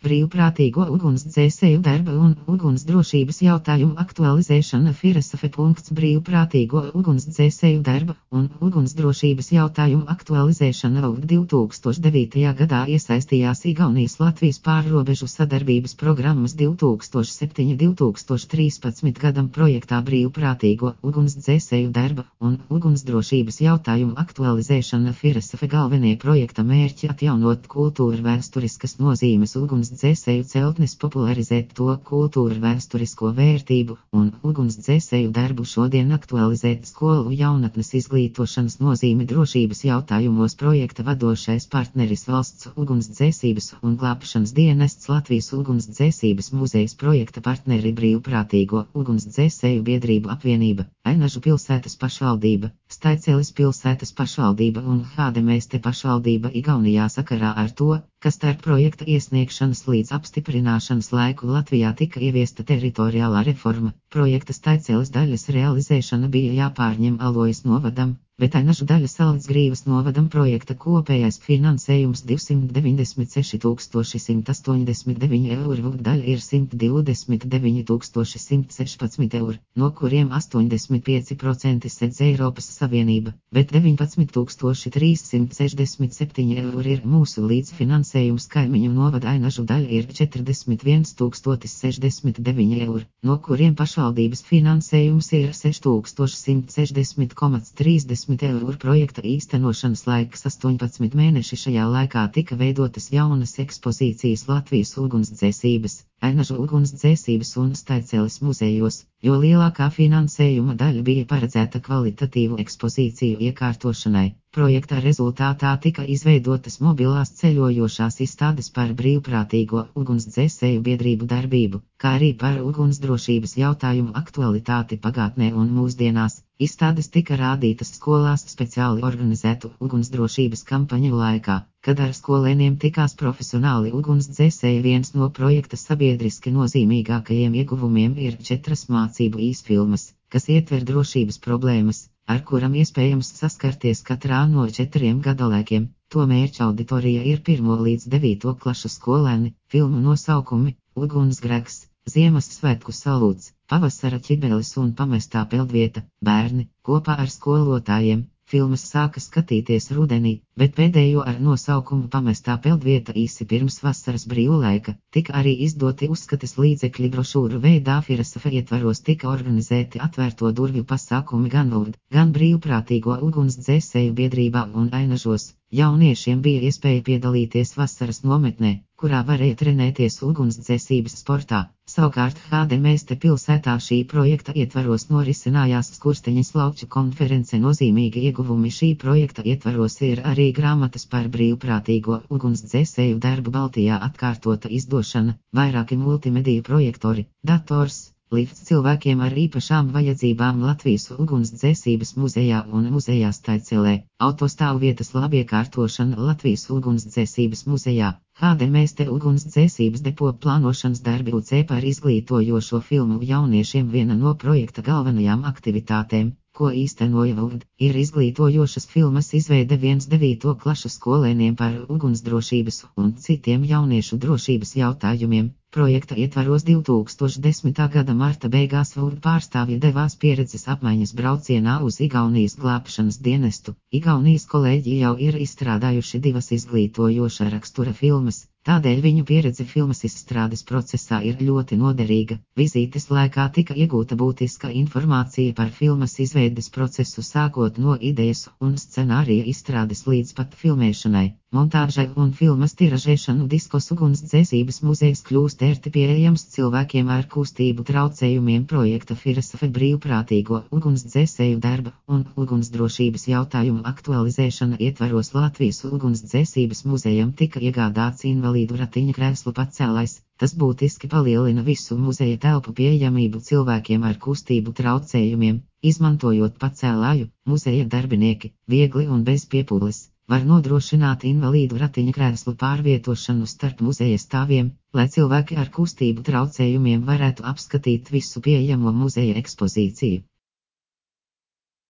Brīvprātīgo ugunsdzēsēju darba un ugunsdrošības jautājumu aktualizēšana FIRSF. Brīvprātīgo ugunsdzēsēju darba un ugunsdrošības jautājumu aktualizēšana 2009. gadā iesaistījās Igaunijas Latvijas pārrobežu sadarbības programmas 2007–2013 gadam projektā Brīvprātīgo ugunsdzēsēju darba un ugunsdrošības jautājumu aktualizēšana FIRSF. Galvenie projekta mērķi atjaunot kultūra vēsturiskas nozīmes ugunsdzēsēju celtnes, popularizēt to kultūra vēsturisko vērtību un ugunsdzēsēju darbu šodien aktualizēt skolu jaunatnes izglītošanas nozīmi drošības jautājumos. Projekta vadošais partneris valsts ugunsdzēsības un glābšanas dienests Latvijas ugunsdzēsības muzejs, projekta partneri Brīvprātīgo ugunsdzēsēju biedrību apvienība, Ainažu pilsētas pašvaldība, Staicēles pilsētas pašvaldība un Hādemēste pašvaldība Igaunijā. Sakarā ar to, ka starp projekta iesniegšanas līdz apstiprināšanas laiku Latvijā tika ieviesta teritoriālā reforma, projekta Staicēles daļas realizēšana bija jāpārņem Alojas novadam, bet Ainažu daļa Salacgrīvas novadam. Projekta kopējais finansējums 296 eiro, daļa ir 129 116 eiro, no kuriem 85% sedz Eiropas Savienība, bet 19 367 eiro ir mūsu līdzfinansējums. Kaimiņu novada Ainažu daļa ir 41 069 eiro, no kuriem pašvaldības finansējums ir 6160,30 eiro. Projekta īstenošanas laiks 18 mēneši. Šajā laikā tika veidotas jaunas ekspozīcijas Latvijas ugunsdzēsības, Ainažu ugunsdzēsības un Staicēles muzejos, jo lielākā finansējuma daļa bija paredzēta kvalitatīvu ekspozīciju iekārtošanai. Projekta rezultātā tika izveidotas mobilās ceļojošās izstādes par brīvprātīgo ugunsdzēsēju biedrību darbību, kā arī par ugunsdrošības jautājumu aktualitāti pagātnē un mūsdienās. Izstādes tika rādītas skolās speciāli organizētu ugunsdrošības kampaņu laikā, kad ar skolēniem tikās profesionāli ugunsdzēsēji. Viens no projekta sabiedriski nozīmīgākajiem ieguvumiem ir 4 mācību īsfilmas, kas ietver drošības problēmas, ar kuram iespējams saskarties katrā no 4 gadalēkiem. To mērķa auditorija ir 1. līdz 9. klašu skolēni. Filmu nosaukumi: Ugunsgrēks, Ziemassvētku salūts, Pavasara ķibeles un Pamestā peldvieta. Bērni kopā ar skolotājiem filmas sāka skatīties rudenī, bet pēdējo ar nosaukumu Pamestā peldvieta īsi pirms vasaras brīvlaika. Tika arī izdoti uzskates līdzekļi brošūru veidā. FIRSF ietvaros tika organizēti atvērto durvju pasākumi gan VUD, gan brīvprātīgo ugunsdzēsēju biedrībā un Ainažos. Jauniešiem bija iespēja piedalīties vasaras nometnē, kurā varēja trenēties ugunsdzēsības sportā. Savukārt Hādemēste pilsētā šī projekta ietvaros norisinājās Skursteņas lauču konference. Nozīmīgi ieguvumi šī projekta ietvaros ir arī grāmatas par brīvprātīgo ugunsdzēsēju darbu Baltijā, atkārtota izdošana, vairāki multimediju projektori, dators, lifts cilvēkiem ar īpašām vajadzībām Latvijas ugunsdzēsības muzejā un muzejā Staicēlē, autostāvvietas labiekārtošana Latvijas ugunsdzēsības muzejā, Hādemēste ugunsdzēsības depo plānošanas darbi UC par izglītojošo filmu jauniešiem. Viena no projekta galvenajām aktivitātēm, ko īstenoja VUD, ir izglītojošas filmas izveide 1–9 klašu skolēniem par ugunsdrošības un citiem jauniešu drošības jautājumiem. Projekta ietvaros 2010. gada marta beigās VUD pārstāvji devās pieredzes apmaiņas braucienā uz Igaunijas glābšanas dienestu. Igaunijas kolēģi jau ir izstrādājuši 2 izglītojoša rakstura filmas, tādēļ viņu pieredze filmas izstrādes procesā ir ļoti noderīga. Vizītes laikā tika iegūta būtiska informācija par filmas izveides procesu, sākot no idejas un scenārija izstrādes līdz pat filmēšanai, montāžai un filmas tiražēšanu. Diskos ugunsdzēsības muzejs kļūst ērti pieejams cilvēkiem ar kustību traucējumiem. Projekta FIRSF brīvprātīgo ugunsdzēsēju darba un ugunsdrošības jautājumu aktualizēšana ietvaros Latvijas ugunsdzēsības muzejam tika iegādāts invalīdu ratiņkrēslu pacēlājs. Tas būtiski palielina visu muzeja telpu pieejamību cilvēkiem ar kustību traucējumiem. Izmantojot pacēlāju, muzeja darbinieki, viegli un bez piepūles, var nodrošināt invalīdu ratiņkrēslu pārvietošanu starp muzeja stāviem, lai cilvēki ar kustību traucējumiem varētu apskatīt visu pieejamo muzeja ekspozīciju.